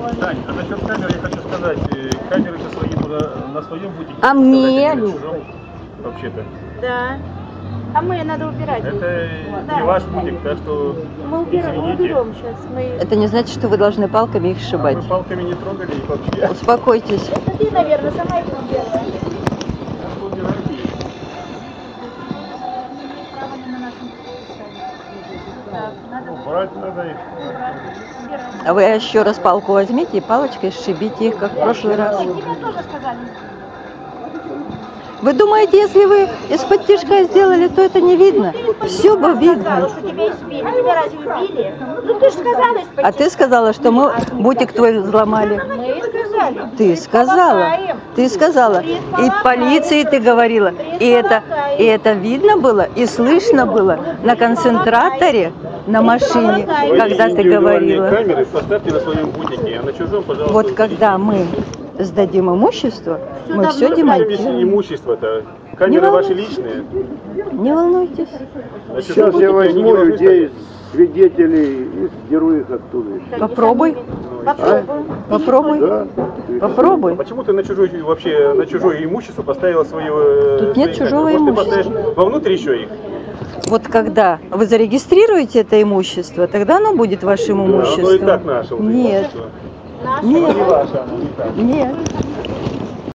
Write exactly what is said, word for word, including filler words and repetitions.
Тань, а насчет камеры я хочу сказать, камеры-то свои туда на своем бутике. А мне? Вообще-то. Да. А мы надо убирать. Это да. не ваш бутик, так что мы убираем, мы уберем сейчас. Мы... Это не значит, что вы должны палками их сшибать. Мы палками не трогали их вообще. Успокойтесь. Это ты, наверное, сама их убираешь. Убрать надо их. А вы еще раз палку возьмите и палочкой сшибите их, как в прошлый раз. Тебе тоже сказали. Вы думаете, если вы из-под тишка сделали, то это не видно? Все бы видно. Что тебя избили. Тебя разве убили? Ну ты же сказала из-под А ты сказала, что мы бутик твой взломали. Мы сказали. Ты сказала. Ты сказала. И полиции ты говорила. И это, и это видно было, и слышно было на концентраторе, на машине, когда ты говорила. Камеры поставьте на своем бутике, а на чужом, пожалуйста. Вот когда мы сдадим имущество, мы все демонтируем. Имущество-то. Камеры ваши личные. Не волнуйтесь. Сейчас я возьму людей, свидетелей, и сдеру их оттуда. Попробуй. Попробуй. Попробуй. Да? Попробуй. Почему ты на чужое вообще на чужое имущество поставила свое? Тут нет чужого имущества. Вовнутрь еще их. Вот когда вы зарегистрируете это имущество, тогда оно будет вашим имуществом. Да, оно и так наше. Нет. Нет. Не ваше, оно не так. Нет.